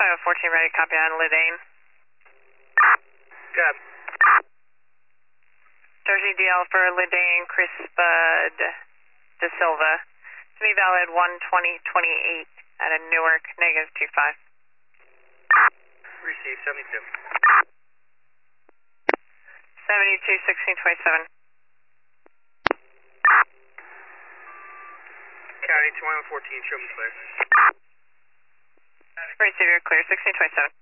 5014 ready, copy on Lidane. Good. Jersey DL for Lidane, Chris Bud De Silva. To be valid 12028 at a Newark, -25. Receive 72. 72, 1627. County 2114, show me clear. Receive, you're clear, 1627.